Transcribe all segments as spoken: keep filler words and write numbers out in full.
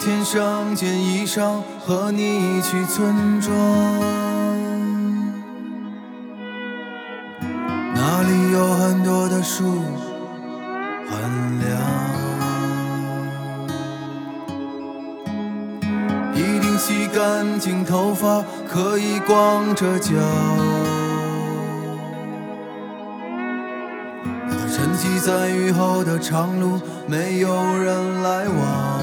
添上件衣裳，和你去村庄。那里有很多的树，很凉。一定洗干净头发，可以光着脚。沉寂在雨后的长路，没有人来往。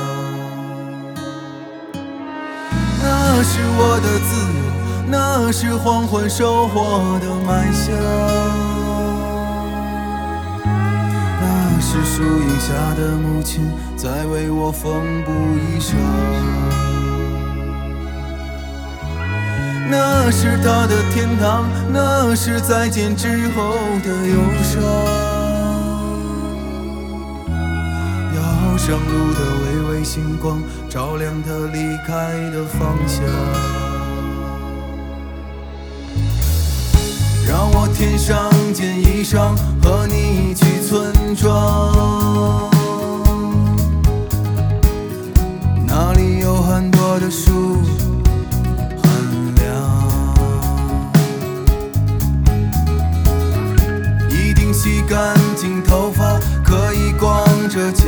那是我的自由，那是黄昏收获的麦香，那是树荫下的母亲在为我缝补衣裳，那是她的天堂，那是再见之后的忧伤。遥上路的微微星光，照亮她离开的方向。让我添上件衣裳，和你去村庄。那里有很多的树，很凉。一定洗干净头发，可以光着脚。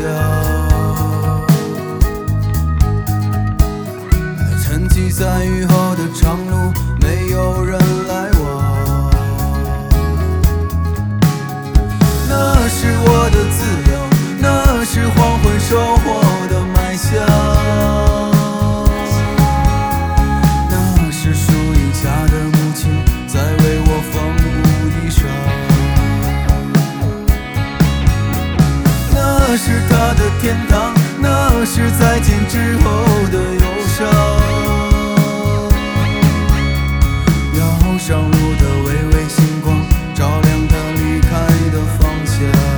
沉寂在雨后的长路，没有人来往。那是我的自由，那是黄昏收获的麦香，那是树荫下的母亲在为我缝补衣裳，那是她的天堂，那是再见之后的忧伤。遥上路的微微星光，照亮她离开的方向。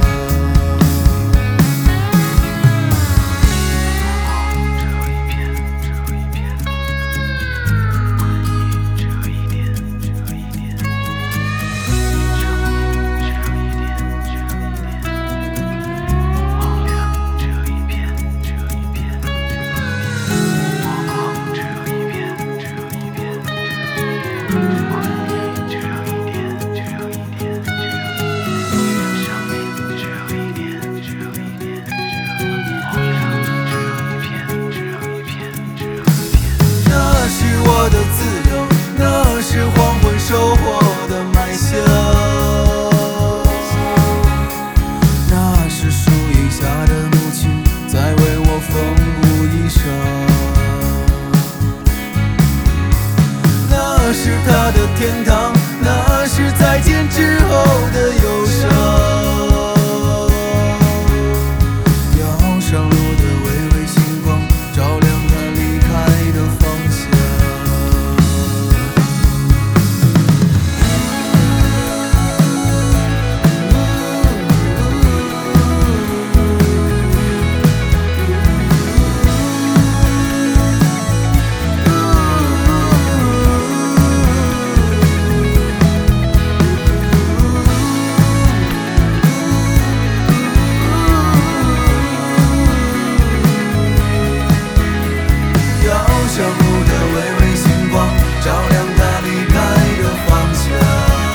我的自由，那是黄昏收获的麦香，那是树荫下的母亲在为我缝补衣裳，那是她的天堂，那是再见之后的忧伤。遥上路的微微星光，照亮她离开的方向。上路的微微星光，照亮她离开的方向。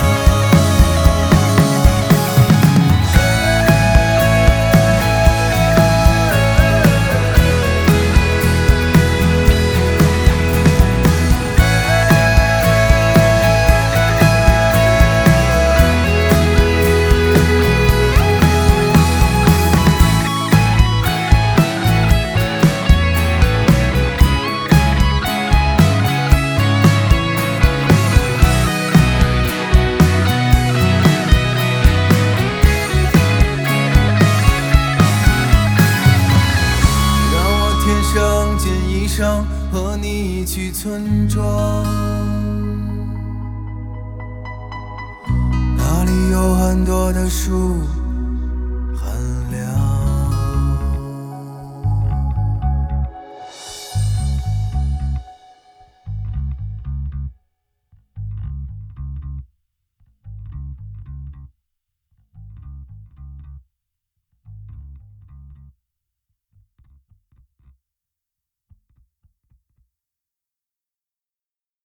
和你去村庄，那里有很多的树。